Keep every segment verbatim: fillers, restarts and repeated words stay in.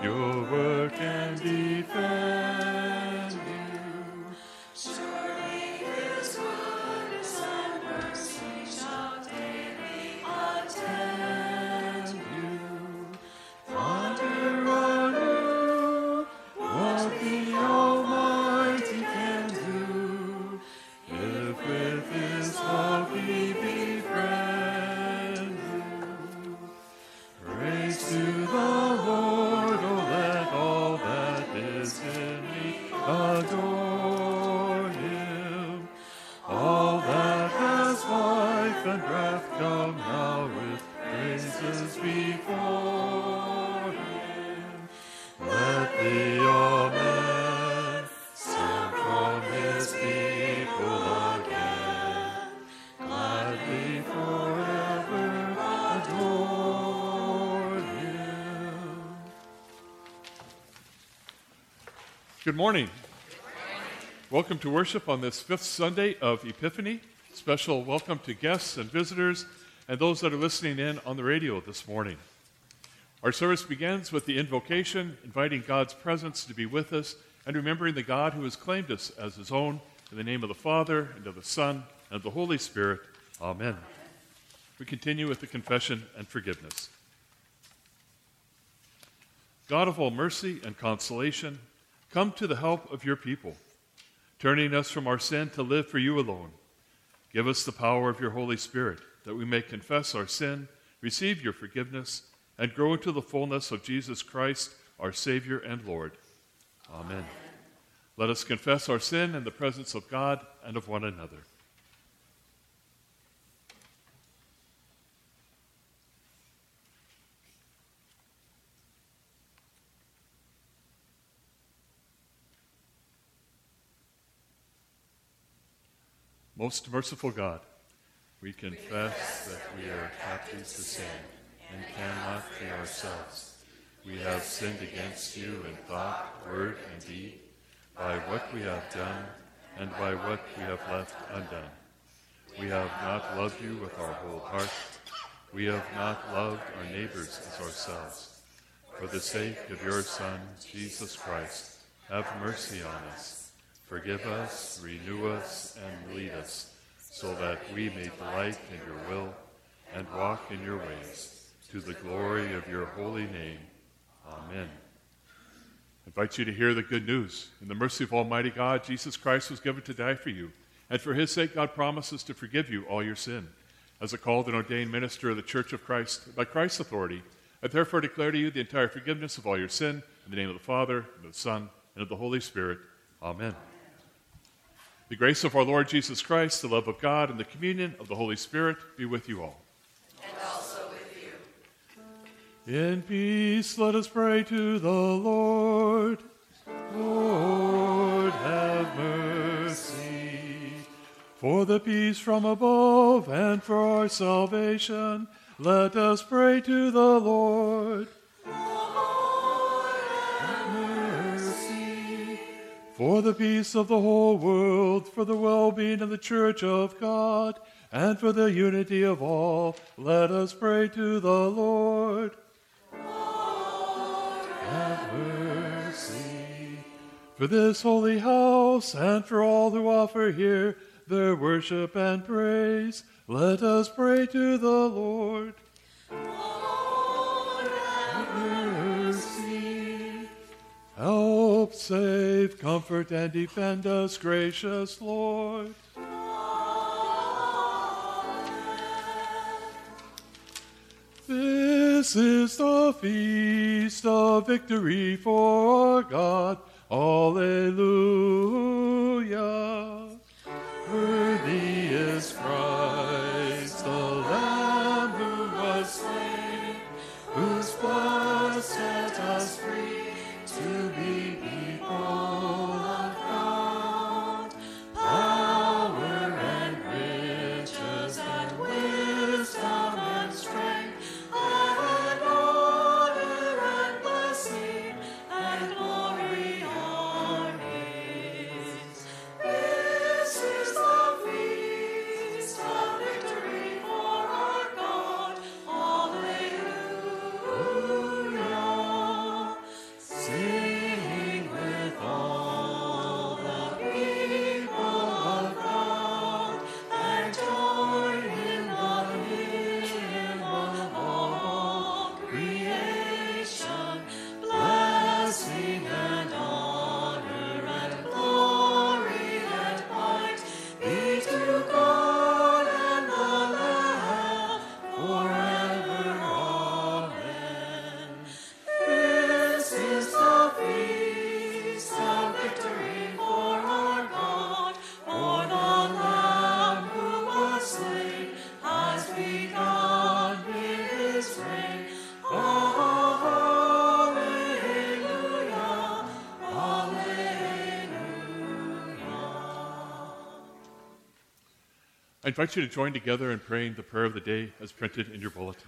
your word can defend you. Surely his goodness and mercy shall daily attend you. Ponder anew what the Almighty can do, if with his love he befriend you. Praise to the Lord, oh let all that is in me adore him. All that has life and breath come now with praises before him. Let the Amen sound from his people again, gladly forever adore him. Good morning. Welcome to worship on this fifth Sunday of Epiphany. Special welcome to guests and visitors and those that are listening in on the radio this morning. Our service begins with the invocation, inviting God's presence to be with us and remembering the God who has claimed us as his own. In the name of the Father, and of the Son, and of the Holy Spirit. Amen. We continue with the confession and forgiveness. God of all mercy and consolation, come to the help of your people, turning us from our sin to live for you alone. Give us the power of your Holy Spirit, that we may confess our sin, receive your forgiveness, and grow into the fullness of Jesus Christ, our Savior and Lord. Amen. Let us confess our sin in the presence of God and of one another. Most merciful God, we confess that we are captives to sin and cannot free ourselves. We have sinned against you in thought, word, and deed, by what we have done and by what we have left undone. We have not loved you with our whole heart. We have not loved our neighbors as ourselves. For the sake of your Son, Jesus Christ, have mercy on us. Forgive us, renew us, and lead us, so that we may delight in your will and walk in your ways, to the glory of your holy name. Amen. I invite you to hear the good news. In the mercy of Almighty God, Jesus Christ was given to die for you, and for his sake God promises to forgive you all your sin. As a called and ordained minister of the Church of Christ, by Christ's authority, I therefore declare to you the entire forgiveness of all your sin, in the name of the Father, and of the Son, and of the Holy Spirit. Amen. The grace of our Lord Jesus Christ, the love of God, and the communion of the Holy Spirit be with you all. And also with you. In peace, let us pray to the Lord. Lord, have mercy. For the peace from above and for our salvation, let us pray to the Lord. For the peace of the whole world, for the well-being of the Church of God, and for the unity of all, let us pray to the Lord. Lord, have mercy. For this holy house, and for all who offer here their worship and praise, let us pray to the Lord. Lord, have mercy. Help, save, comfort, and defend us, gracious Lord. This is the feast of victory for our God. Alleluia. Worthy is Christ, the Lamb who was slain, whose blood set us free to be people of God. Power and riches and wisdom and strength and honor and blessing and glory are his. This is the feast of I invite you to join together in praying the prayer of the day as printed in your bulletin.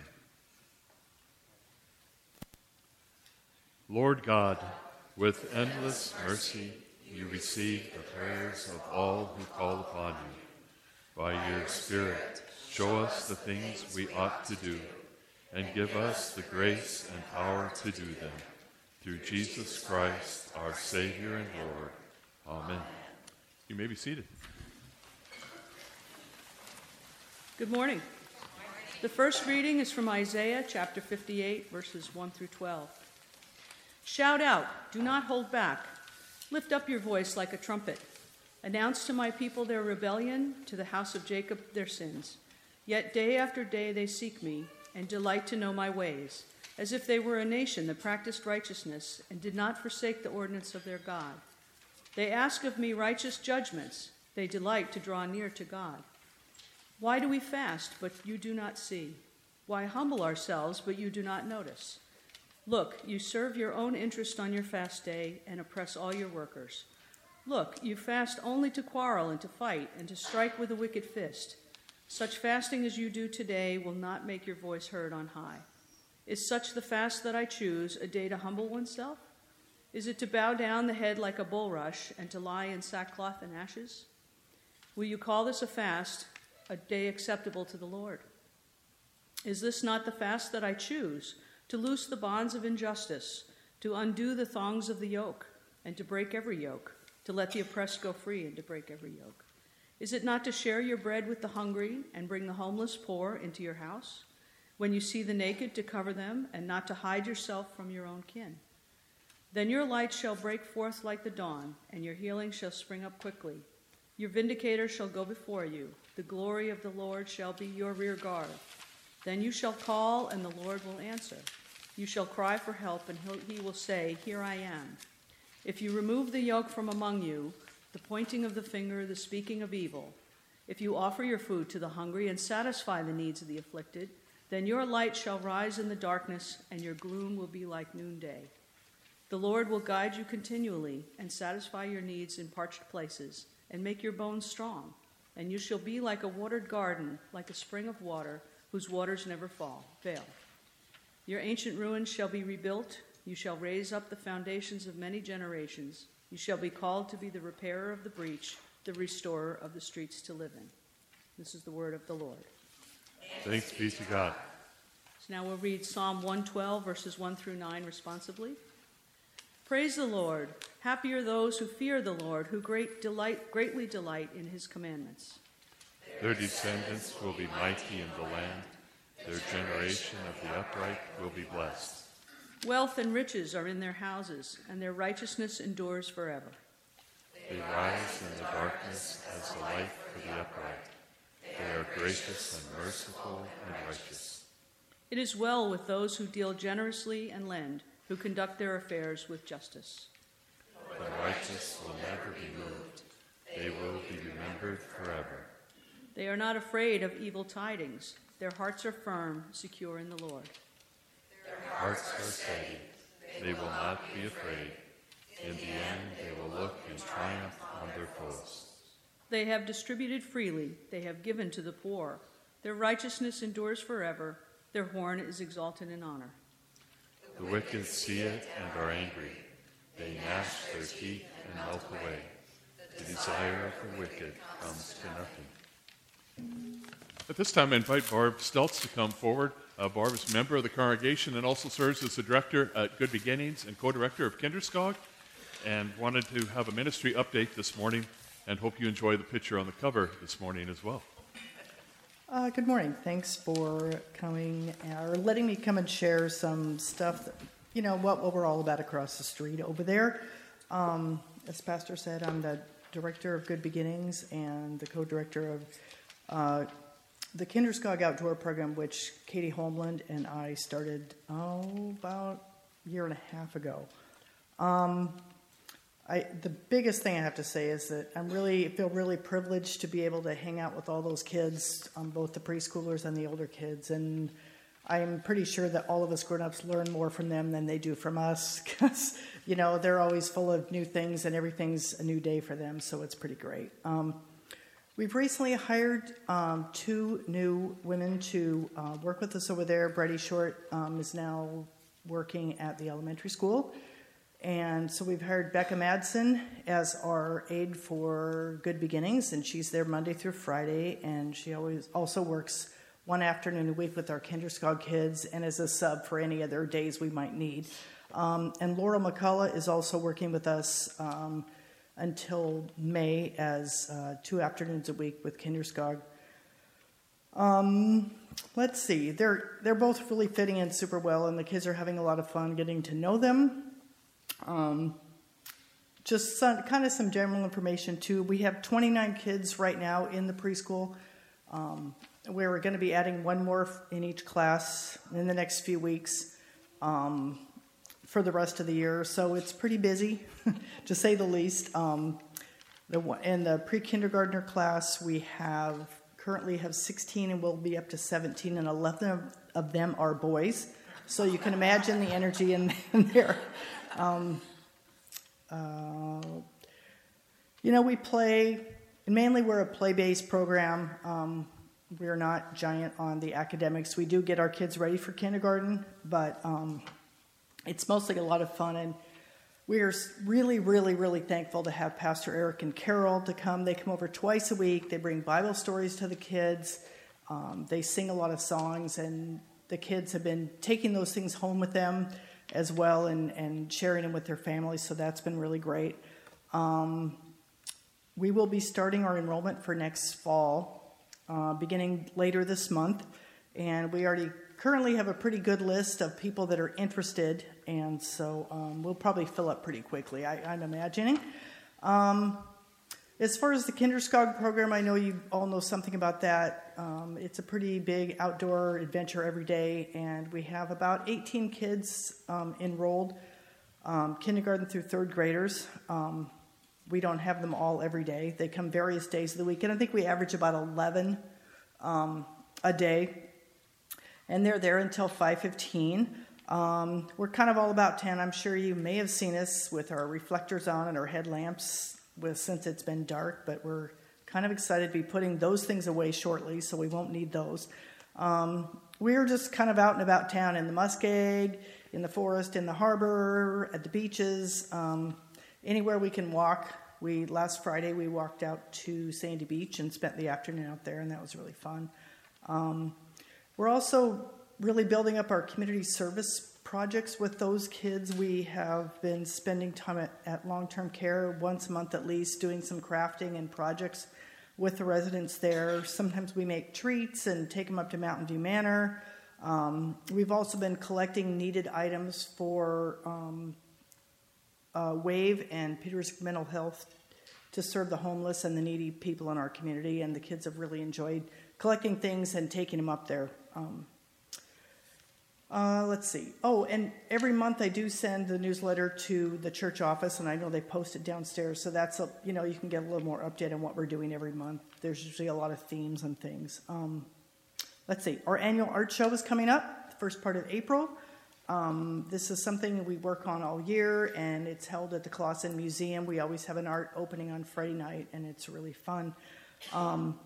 Lord God, with endless mercy, you receive the prayers of all who call upon you. By your Spirit, show us the things we ought to do, and give us the grace and power to do them. Through Jesus Christ, our Savior and Lord. Amen. You may be seated. Good morning. The first reading is from Isaiah chapter fifty-eight, verses one through twelve. Shout out, do not hold back. Lift up your voice like a trumpet. Announce to my people their rebellion, to the house of Jacob their sins. Yet day after day they seek me and delight to know my ways, as if they were a nation that practiced righteousness and did not forsake the ordinance of their God. They ask of me righteous judgments. They delight to draw near to God. Why do we fast, but you do not see? Why humble ourselves, but you do not notice? Look, you serve your own interest on your fast day and oppress all your workers. Look, you fast only to quarrel and to fight and to strike with a wicked fist. Such fasting as you do today will not make your voice heard on high. Is such the fast that I choose, a day to humble oneself? Is it to bow down the head like a bulrush and to lie in sackcloth and ashes? Will you call this a fast, a day acceptable to the Lord? Is this not the fast that I choose, to loose the bonds of injustice, to undo the thongs of the yoke, and to break every yoke, to let the oppressed go free and to break every yoke? Is it not to share your bread with the hungry and bring the homeless poor into your house? When you see the naked, to cover them, and not to hide yourself from your own kin? Then your light shall break forth like the dawn, and your healing shall spring up quickly. Your vindicator shall go before you. The glory of the Lord shall be your rear guard. Then you shall call, and the Lord will answer. You shall cry for help, and he will say, Here I am. If you remove the yoke from among you, the pointing of the finger, the speaking of evil, if you offer your food to the hungry and satisfy the needs of the afflicted, then your light shall rise in the darkness, and your gloom will be like noonday. The Lord will guide you continually and satisfy your needs in parched places and make your bones strong. And you shall be like a watered garden, like a spring of water, whose waters never fall, fail. Your ancient ruins shall be rebuilt. You shall raise up the foundations of many generations. You shall be called to be the repairer of the breach, the restorer of the streets to live in. This is the word of the Lord. Thanks be to God. So now we'll read Psalm one twelve, verses one through nine responsively. Praise the Lord. Happy are those who fear the Lord, who great delight, greatly delight in his commandments. Their descendants will be mighty in the land. Their generation of the upright will be blessed. Wealth and riches are in their houses, and their righteousness endures forever. They rise in the darkness as the light for the upright. They are gracious and merciful and righteous. It is well with those who deal generously and lend, who conduct their affairs with justice. The righteous will never be moved. They will be remembered forever. They are not afraid of evil tidings. Their hearts are firm, secure in the Lord. Their hearts are steady. They will not be afraid. In the end, they will look in triumph on their foes. They have distributed freely. They have given to the poor. Their righteousness endures forever. Their horn is exalted in honor. The wicked see it and are angry. They gnash their teeth and melt away. The desire of the wicked comes to nothing. At this time, I invite Barb Stelz to come forward. Uh, Barb is a member of the congregation and also serves as the director at Good Beginnings and co-director of Kinderskog, and wanted to have a ministry update this morning, and hope you enjoy the picture on the cover this morning as well. Uh, good morning. Thanks for coming, or letting me come and share some stuff, that, you know, what, what we're all about across the street over there. Um, as Pastor said, I'm the director of Good Beginnings and the co-director of uh, the Kinderskog Outdoor Program, which Katie Holmland and I started, oh, about a year and a half ago. Um, I, the biggest thing I have to say is that I'm really feel really privileged to be able to hang out with all those kids, um, both the preschoolers and the older kids, and I'm pretty sure that all of us grown-ups learn more from them than they do from us, because, you know, they're always full of new things and everything's a new day for them, so it's pretty great. Um, We've recently hired um, two new women to uh, work with us over there. Brady Short um, is now working at the elementary school. And so we've hired Becca Madsen as our aide for Good Beginnings, and she's there Monday through Friday, and she always also works one afternoon a week with our Kinderskog kids and as a sub for any other days we might need. Um, and Laura McCullough is also working with us um, until May as uh, two afternoons a week with Kinderskog. Um, let's see, they're they're both really fitting in super well, and the kids are having a lot of fun getting to know them. Um, just some, kind of some general information too. We have twenty-nine kids right now in the preschool. Um, we're going to be adding one more in each class in the next few weeks um, for the rest of the year. So it's pretty busy, to say the least. Um, the, in the pre-kindergartner class, we have currently have sixteen, and we'll be up to seventeen, and eleven of, of them are boys. So you can imagine the energy in, in there. Um, uh, you know, we play, and mainly we're a play-based program. Um, we're not giant on the academics. We do get our kids ready for kindergarten, but um, it's mostly a lot of fun. And we are really, really, really thankful to have Pastor Eric and Carol to come. They come over twice a week. They bring Bible stories to the kids. Um, they sing a lot of songs, and the kids have been taking those things home with them as well, and, and sharing them with their families, so that's been really great. Um, we will be starting our enrollment for next fall, uh, beginning later this month, and we already currently have a pretty good list of people that are interested, and so um, we'll probably fill up pretty quickly, I, I'm imagining. Um, as far as the Kinderskog program, I know you all know something about that. Um, it's a pretty big outdoor adventure every day, and we have about eighteen kids um, enrolled, um, kindergarten through third graders. Um, we don't have them all every day. They come various days of the week, and I think we average about eleven um, a day, and they're there until five fifteen. Um, we're kind of all about ten. I'm sure you may have seen us with our reflectors on and our headlamps with since it's been dark, but we're kind of excited to be putting those things away shortly, so we won't need those. Um, we're just kind of out and about town in the muskeg, in the forest, in the harbor, at the beaches, um, anywhere we can walk. We last Friday we walked out to Sandy Beach and spent the afternoon out there, and that was really fun. Um, we're also really building up our community service projects with those kids. We have been spending time at, at long-term care once a month at least, doing some crafting and projects with the residents there. Sometimes we make treats and take them up to Mountain View Manor. Um, we've also been collecting needed items for um, uh, WAVE and Peters Mental Health to serve the homeless and the needy people in our community, and the kids have really enjoyed collecting things and taking them up there. Um, Uh, let's see. Oh, and every month I do send the newsletter to the church office, and I know they post it downstairs, so that's, a, you know, you can get a little more update on what we're doing every month. There's usually a lot of themes and things. Um, let's see. Our annual art show is coming up, the first part of April. Um, this is something we work on all year, and it's held at the Clausen Museum. We always have an art opening on Friday night, and it's really fun. Um,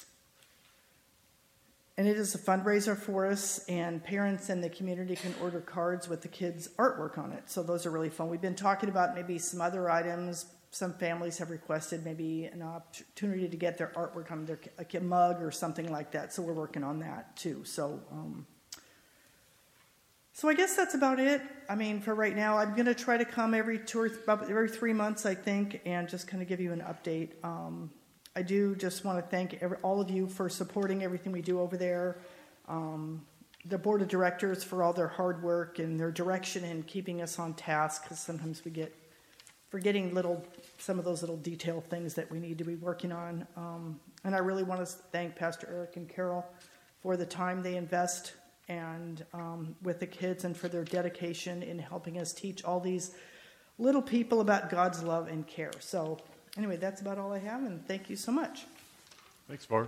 And it is a fundraiser for us, and parents in the community can order cards with the kids' artwork on it. So those are really fun. We've been talking about maybe some other items. Some families have requested maybe an opportunity to get their artwork on their like a mug or something like that. So we're working on that too. So, um, so I guess that's about it. I mean, for right now, I'm going to try to come every two or th- about every three months, I think, and just kind of give you an update. Um, I do just want to thank every, all of you for supporting everything we do over there. Um, the board of directors for all their hard work and their direction in keeping us on task, because sometimes we get forgetting little, some of those little detail things that we need to be working on. Um, and I really want to thank Pastor Eric and Carol for the time they invest and um, with the kids, and for their dedication in helping us teach all these little people about God's love and care. So anyway, that's about all I have, and thank you so much. Thanks, Bart.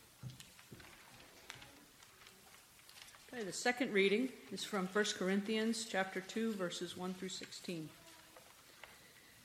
Okay, the second reading is from First Corinthians chapter two, verses one through sixteen.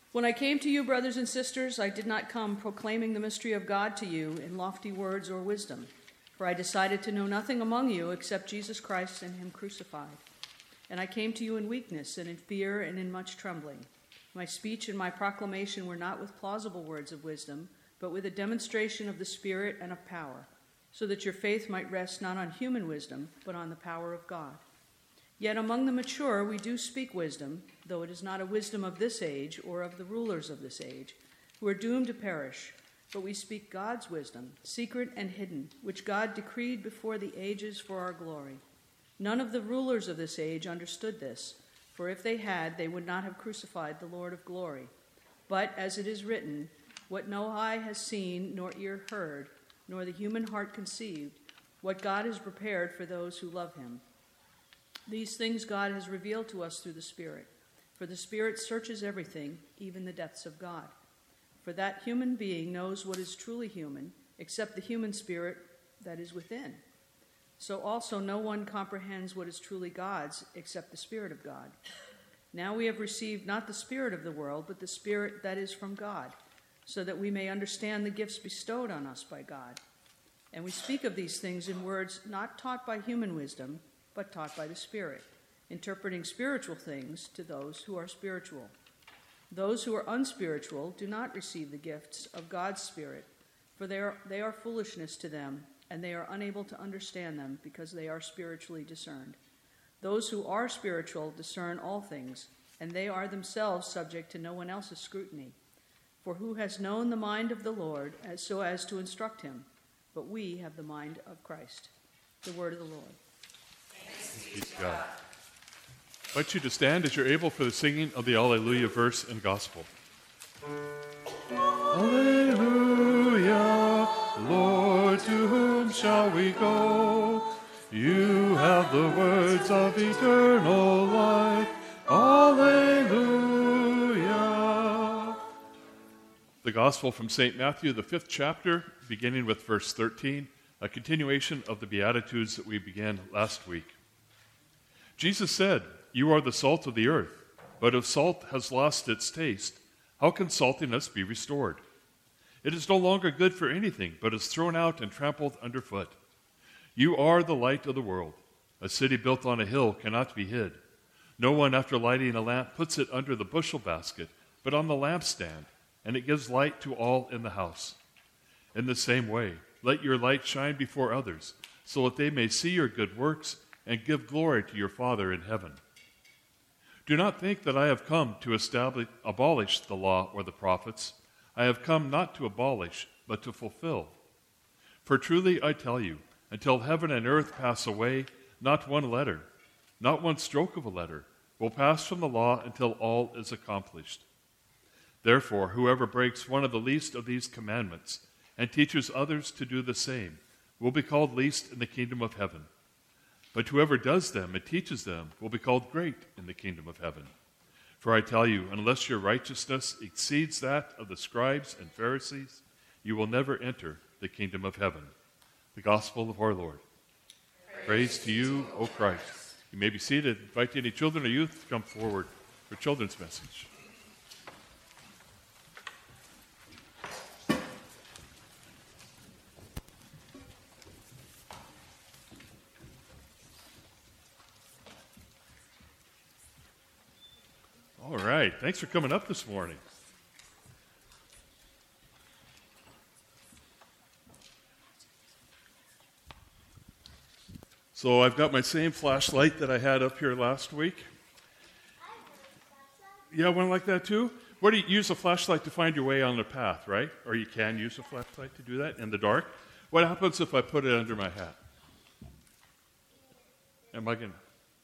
When I came to you, brothers and sisters, I did not come proclaiming the mystery of God to you in lofty words or wisdom, for I decided to know nothing among you except Jesus Christ and him crucified. And I came to you in weakness and in fear and in much trembling. My speech and my proclamation were not with plausible words of wisdom, but with a demonstration of the Spirit and of power, so that your faith might rest not on human wisdom, but on the power of God. Yet among the mature we do speak wisdom, though it is not a wisdom of this age or of the rulers of this age, who are doomed to perish, but we speak God's wisdom, secret and hidden, which God decreed before the ages for our glory. None of the rulers of this age understood this, for if they had, they would not have crucified the Lord of glory. But as it is written, what no eye has seen, nor ear heard, nor the human heart conceived, what God has prepared for those who love him. These things God has revealed to us through the Spirit, for the Spirit searches everything, even the depths of God. For that human being knows what is truly human, except the human spirit that is within. So also no one comprehends what is truly God's, except the Spirit of God. Now we have received not the spirit of the world, but the Spirit that is from God, so that we may understand the gifts bestowed on us by God. And we speak of these things in words not taught by human wisdom, but taught by the Spirit, interpreting spiritual things to those who are spiritual. Those who are unspiritual do not receive the gifts of God's Spirit, for they are, they are foolishness to them, and they are unable to understand them because they are spiritually discerned. Those who are spiritual discern all things, and they are themselves subject to no one else's scrutiny. For who has known the mind of the Lord as so as to instruct him? But we have the mind of Christ. The word of the Lord. Praise God. I invite you to stand as you're able for the singing of the Alleluia verse and gospel. Alleluia, Lord, to whom shall we go? You have the words of eternal life. Alleluia. The gospel from Saint Matthew, the fifth chapter, beginning with verse thirteen, a continuation of the Beatitudes that we began last week. Jesus said, "You are the salt of the earth, but if salt has lost its taste, how can saltiness be restored? It is no longer good for anything, but is thrown out and trampled underfoot. You are the light of the world. A city built on a hill cannot be hid. No one, after lighting a lamp, puts it under the bushel basket, but on the lampstand, and it gives light to all in the house. In the same way, let your light shine before others, so that they may see your good works and give glory to your Father in heaven. Do not think that I have come to establish, abolish the law or the prophets. I have come not to abolish, but to fulfill. For truly I tell you, until heaven and earth pass away, not one letter, not one stroke of a letter, will pass from the law until all is accomplished. Therefore, whoever breaks one of the least of these commandments and teaches others to do the same will be called least in the kingdom of heaven. But whoever does them and teaches them will be called great in the kingdom of heaven. For I tell you, unless your righteousness exceeds that of the scribes and Pharisees, you will never enter the kingdom of heaven." The gospel of our Lord. Praise, Praise to you, O Christ. Christ. You may be seated. Invite any children or youth to come forward for children's message. All right. Thanks for coming up this morning. So I've got my same flashlight that I had up here last week. Yeah, one like that too? What do you use a flashlight to find your way on the path, right? Or you can use a flashlight to do that in the dark. What happens if I put it under my hat? Am I going to...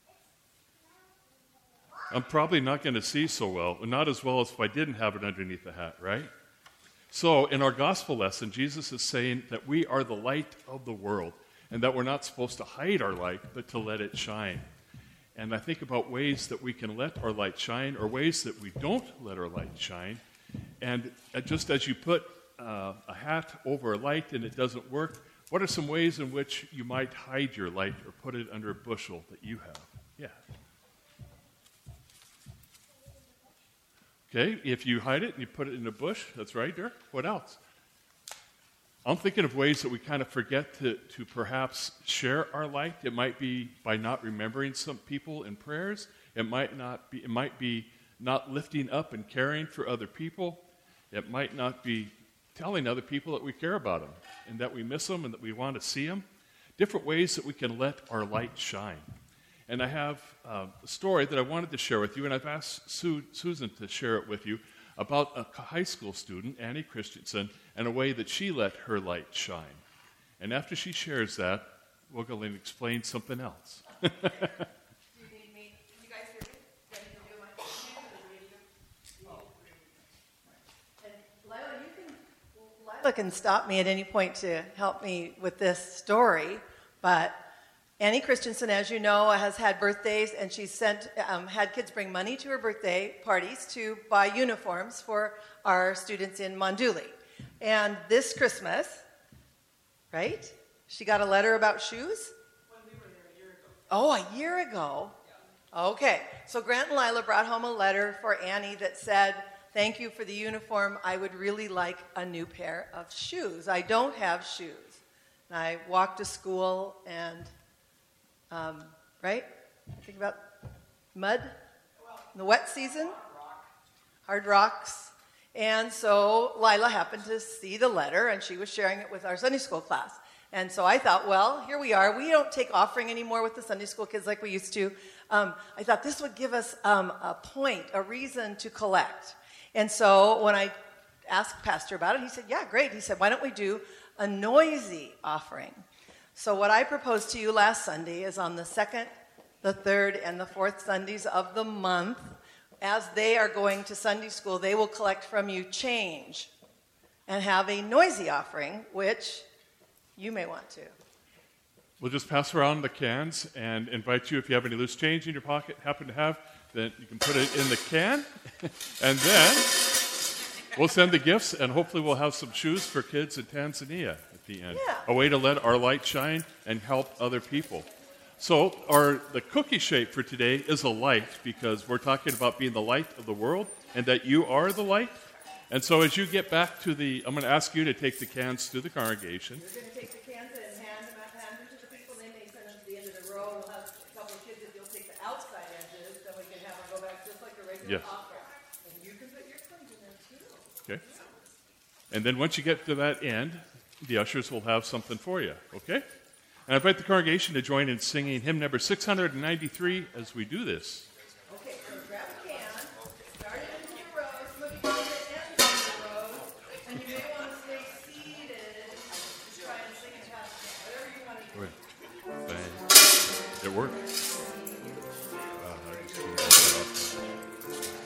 I'm probably not going to see so well, not as well as if I didn't have it underneath the hat, right? So in our gospel lesson, Jesus is saying that we are the light of the world and that we're not supposed to hide our light, but to let it shine. And I think about ways that we can let our light shine or ways that we don't let our light shine. And just as you put uh, a hat over a light and it doesn't work, what are some ways in which you might hide your light or put it under a bushel that you have? Yeah. Okay, if you hide it and you put it in a bush, that's right, Dirk. What else? I'm thinking of ways that we kind of forget to, to perhaps share our light. It might be by not remembering some people in prayers. It might not be. It might be not lifting up and caring for other people. It might not be telling other people that we care about them and that we miss them and that we want to see them. Different ways that we can let our light shine. And I have uh, a story that I wanted to share with you, and I've asked Sue, Susan to share it with you, about a high school student, Annie Christensen, and a way that she let her light shine. And after she shares that, we'll go and explain something else. Do you need me? Can you guys hear me? Do I need to do my hand or the radio? And Lila, you can, Lila can stop me at any point to help me with this story, but Annie Christensen, as you know, has had birthdays, and she's sent, um, had kids bring money to her birthday parties to buy uniforms for our students in Monduli. And this Christmas, right, she got a letter about shoes? When we were there a year ago. Oh, a year ago. Okay, so Grant and Lila brought home a letter for Annie that said, thank you for the uniform. I would really like a new pair of shoes. I don't have shoes. And I walked to school and... Um, right? Think about mud in the wet season, hard rocks. And so Lila happened to see the letter, and she was sharing it with our Sunday school class. And so I thought, well, here we are. We don't take offering anymore with the Sunday school kids like we used to. Um, I thought this would give us um, a point, a reason to collect. And so when I asked Pastor about it, he said, yeah, great. He said, why don't we do a noisy offering? So what I proposed to you last Sunday is on the second, the third, and the fourth Sundays of the month, as they are going to Sunday school, they will collect from you change and have a noisy offering, which you may want to. We'll just pass around the cans and invite you, if you have any loose change in your pocket, happen to have, then you can put it in the can. And then we'll send the gifts, and hopefully we'll have some shoes for kids in Tanzania. The end. Yeah. A way to let our light shine and help other people. So our the cookie shape for today is a light, because we're talking about being the light of the world and that you are the light. And so as you get back to the, I'm going to ask you to take the cans to the congregation. You're going to take the cans and hand them, hand them to the people. They may send them to the end of the row. We'll have a couple of kids if you'll take the outside edges, then we can have them go back just like a regular Yes. offering. And you can put your coins in there too. Okay. And then once you get to that end, the ushers will have something for you, okay? And I invite the congregation to join in singing hymn number six hundred ninety-three as we do this. Okay, so grab a can, start it into your rows, look at the ends of the rows, and you may want to stay seated. Just try and sing it past it, whatever you want to do. Wait. Bang. It worked. Wow, I just turned that off. There we go.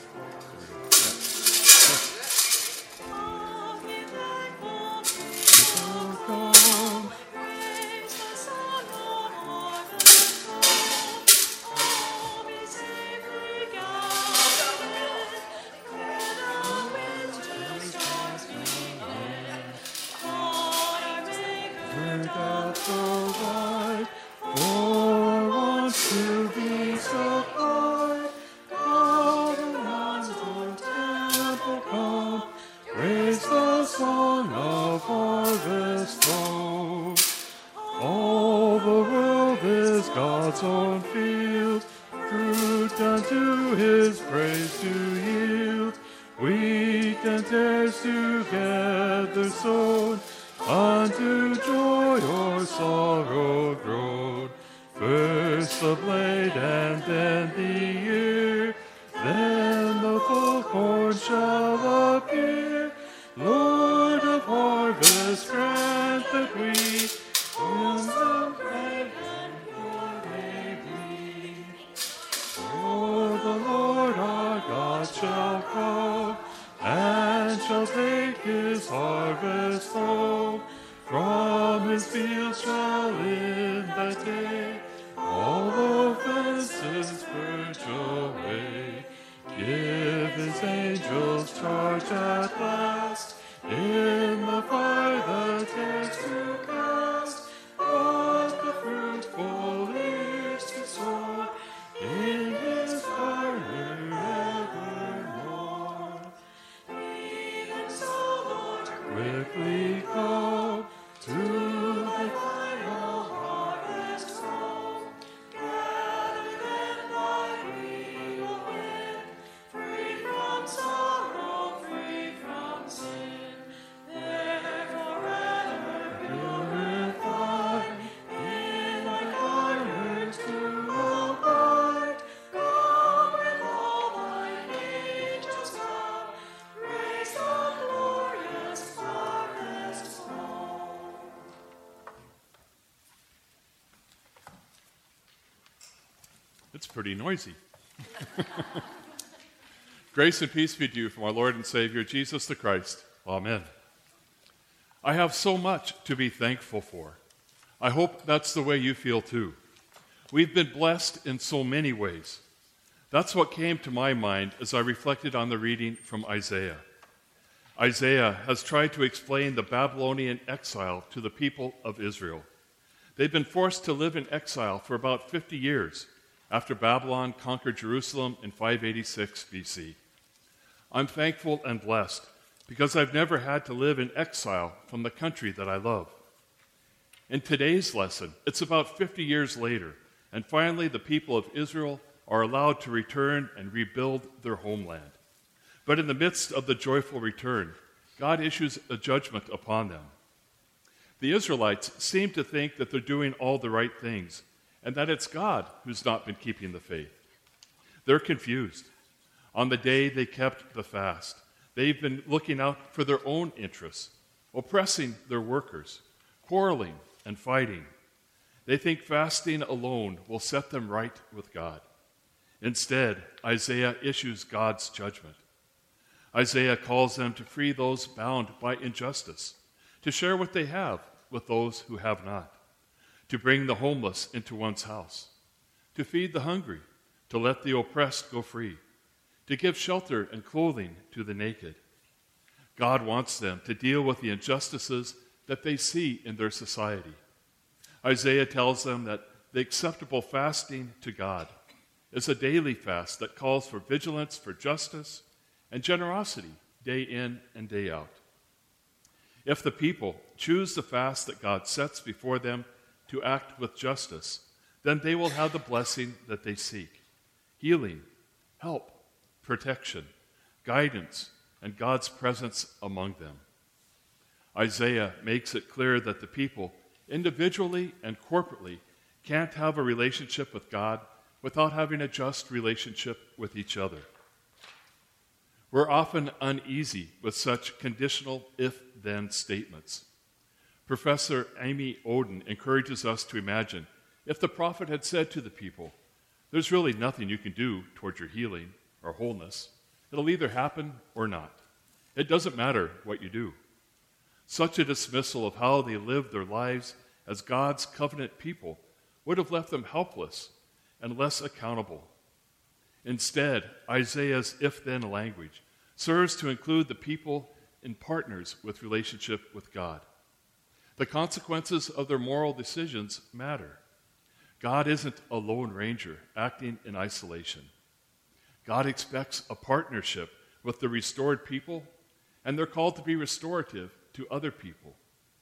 God's own field, fruit unto his praise to yield. Wheat and tares together sown, unto joy or sorrow grown. First the blade and then the ear, then the full corn shall appear. Lord of harvest, grant that we will some bread and good may be. For the Lord our God shall come, and shall take his harvest home. From his field shall in that day all offenses purge away. Give his angels charge at last, in the fire the tares to cast, but the fruitful ears to sow in his garner evermore. quickly come to the final harvest home. Gather then thy we will win, free from sorrow, free from sin. There forever purified, in thy garden to abide. Come with all thine angels come, raise the glorious harvest home. It's pretty noisy. Grace and peace be to you from our Lord and Savior, Jesus the Christ. Amen. I have so much to be thankful for. I hope that's the way you feel too. We've been blessed in so many ways. That's what came to my mind as I reflected on the reading from Isaiah. Isaiah has tried to explain the Babylonian exile to the people of Israel. They've been forced to live in exile for about fifty years after Babylon conquered Jerusalem in five eighty-six B C. I'm thankful and blessed because I've never had to live in exile from the country that I love. In today's lesson, it's about fifty years later, and finally the people of Israel are allowed to return and rebuild their homeland. But in the midst of the joyful return, God issues a judgment upon them. The Israelites seem to think that they're doing all the right things, and that it's God who's not been keeping the faith. They're confused. On the day they kept the fast, they've been looking out for their own interests, oppressing their workers, quarreling and fighting. They think fasting alone will set them right with God. Instead, Isaiah issues God's judgment. Isaiah calls them to free those bound by injustice, to share what they have with those who have not, to bring the homeless into one's house, to feed the hungry, to let the oppressed go free, to give shelter and clothing to the naked. God wants them to deal with the injustices that they see in their society. Isaiah tells them that the acceptable fasting to God is a daily fast that calls for vigilance for justice and generosity day in and day out. If the people choose the fast that God sets before them to act with justice, then they will have the blessing that they seek: healing, help, protection, guidance, and God's presence among them. Isaiah makes it clear that the people, individually and corporately, can't have a relationship with God without having a just relationship with each other. We're often uneasy with such conditional if-then statements. Professor Amy Oden encourages us to imagine if the prophet had said to the people, "There's really nothing you can do toward your healing or wholeness. It'll either happen or not. It doesn't matter what you do." Such a dismissal of how they lived their lives as God's covenant people would have left them helpless and less accountable. Instead, Isaiah's if-then language serves to include the people in partners with relationship with God. The consequences of their moral decisions matter. God isn't a lone ranger acting in isolation. God expects a partnership with the restored people, and they're called to be restorative to other people.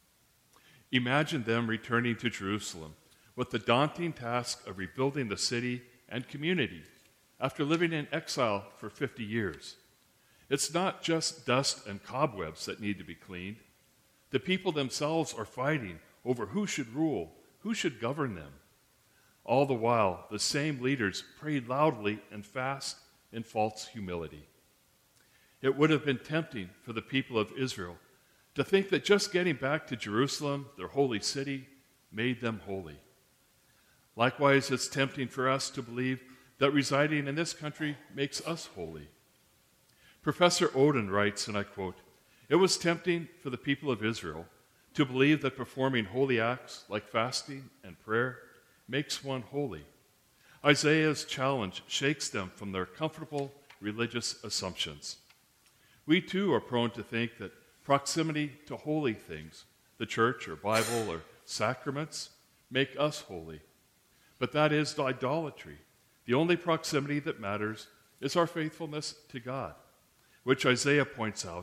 Imagine them returning to Jerusalem with the daunting task of rebuilding the city and community after living in exile for fifty years. It's not just dust and cobwebs that need to be cleaned. The people themselves are fighting over who should rule, who should govern them. All the while, the same leaders prayed loudly and fast in false humility. It would have been tempting for the people of Israel to think that just getting back to Jerusalem, their holy city, made them holy. Likewise, it's tempting for us to believe that residing in this country makes us holy. Professor Oden writes, and I quote, "It was tempting for the people of Israel to believe that performing holy acts like fasting and prayer makes one holy. Isaiah's challenge shakes them from their comfortable religious assumptions. We too are prone to think that proximity to holy things, the church or Bible or sacraments, make us holy. But that is idolatry. The only proximity that matters is our faithfulness to God, which Isaiah points out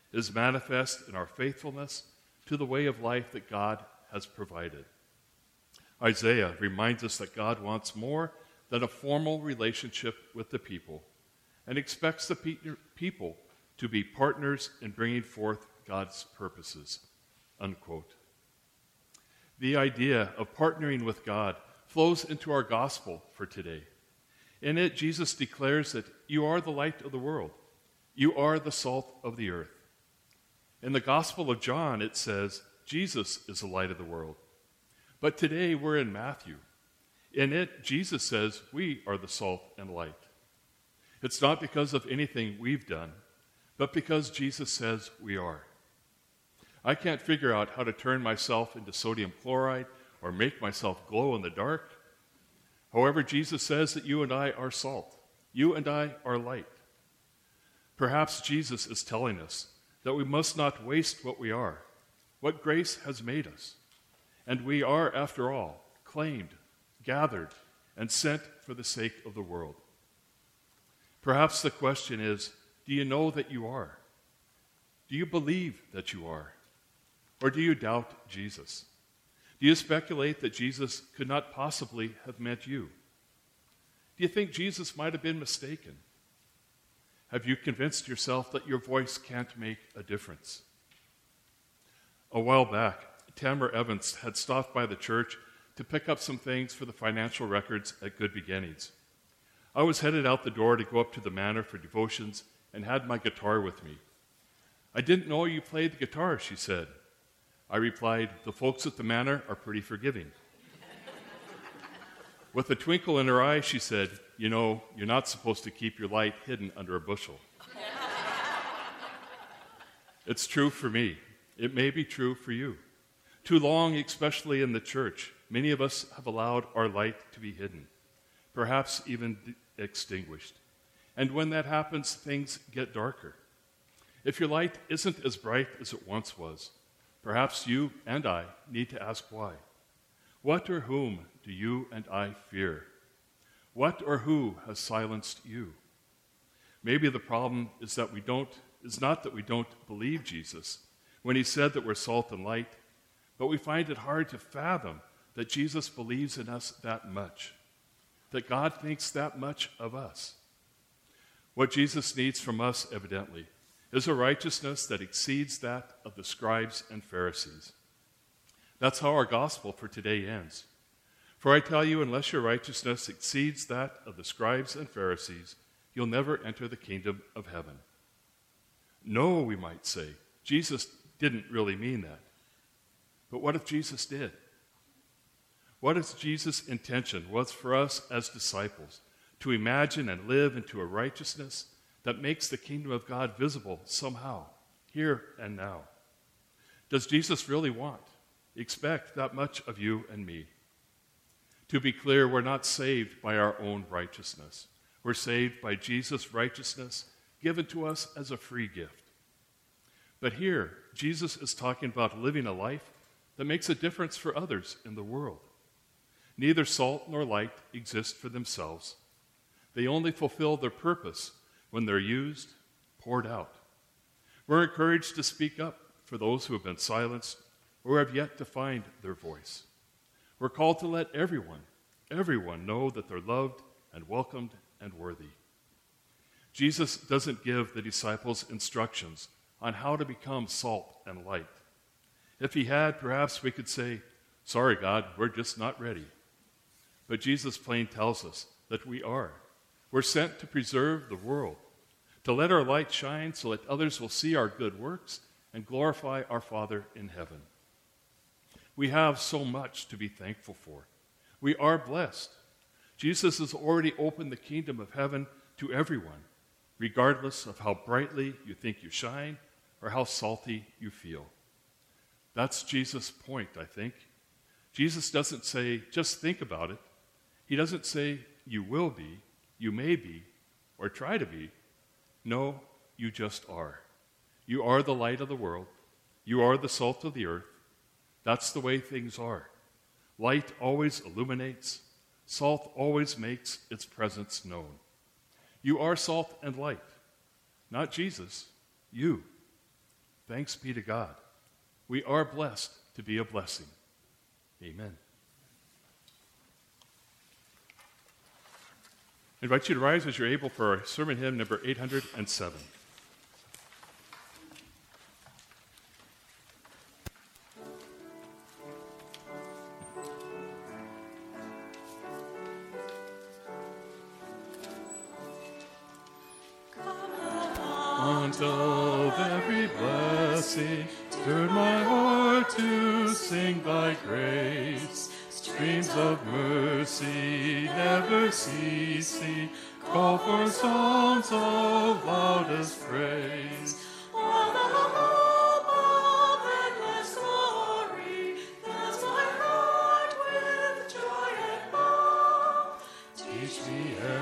is manifest in our faithfulness to the way of life that God has provided. Isaiah reminds us that God wants more than a formal relationship with the people and expects the pe- people to be partners in bringing forth God's purposes, unquote. The idea of partnering with God flows into our gospel for today. In it, Jesus declares that you are the light of the world. You are the salt of the earth. In the Gospel of John, it says, Jesus is the light of the world. But today, we're in Matthew. In it, Jesus says we are the salt and light. It's not because of anything we've done, but because Jesus says we are. I can't figure out how to turn myself into sodium chloride or make myself glow in the dark. However, Jesus says that you and I are salt. You and I are light. Perhaps Jesus is telling us that we must not waste what we are, what grace has made us. And we are, after all, claimed, gathered, and sent for the sake of the world. Perhaps the question is, do you know that you are? Do you believe that you are? Or do you doubt Jesus? Do you speculate that Jesus could not possibly have meant you? Do you think Jesus might have been mistaken? Have you convinced yourself that your voice can't make a difference? A while back, Tamara Evans had stopped by the church to pick up some things for the financial records at Good Beginnings. I was headed out the door to go up to the manor for devotions and had my guitar with me. I didn't know you played the guitar, she said. I replied, the folks at the manor are pretty forgiving. With a twinkle in her eye, she said, you know, you're not supposed to keep your light hidden under a bushel. It's true for me. It may be true for you. Too long, especially in the church, many of us have allowed our light to be hidden, perhaps even extinguished. And when that happens, things get darker. If your light isn't as bright as it once was, perhaps you and I need to ask why. What or whom do you and I fear? What or who has silenced you? Maybe the problem is that we don't is not that we don't believe Jesus when he said that we're salt and light, but we find it hard to fathom that Jesus believes in us that much, that God thinks that much of us. What Jesus needs from us, evidently, is a righteousness that exceeds that of the scribes and Pharisees. That's how our gospel for today ends. For I tell you, unless your righteousness exceeds that of the scribes and Pharisees, you'll never enter the kingdom of heaven. No, we might say, Jesus didn't really mean that. But what if Jesus did? What if Jesus' intention was for us as disciples to imagine and live into a righteousness that makes the kingdom of God visible somehow, here and now? Does Jesus really want, expect that much of you and me? To be clear, we're not saved by our own righteousness. We're saved by Jesus' righteousness given to us as a free gift. But here, Jesus is talking about living a life that makes a difference for others in the world. Neither salt nor light exist for themselves. They only fulfill their purpose when they're used, poured out. We're encouraged to speak up for those who have been silenced or have yet to find their voice. We're called to let everyone, everyone know that they're loved and welcomed and worthy. Jesus doesn't give the disciples instructions on how to become salt and light. If he had, perhaps we could say, sorry, God, we're just not ready. But Jesus plain tells us that we are. We're sent to preserve the world, to let our light shine so that others will see our good works and glorify our Father in heaven. We have so much to be thankful for. We are blessed. Jesus has already opened the kingdom of heaven to everyone, regardless of how brightly you think you shine or how salty you feel. That's Jesus' point, I think. Jesus doesn't say, just think about it. He doesn't say, you will be, you may be, or try to be. No, you just are. You are the light of the world. You are the salt of the earth. That's the way things are. Light always illuminates. Salt always makes its presence known. You are salt and light. Not Jesus, you. thanks be to God. We are blessed to be a blessing. Amen. I invite you to rise as you're able for our sermon hymn number eight hundred seven. Font of every blessing, stir my heart to sing thy grace. Streams of mercy never ceasing, call for songs of loudest praise. All the hope of endless glory fills my heart with joy and love. Teach me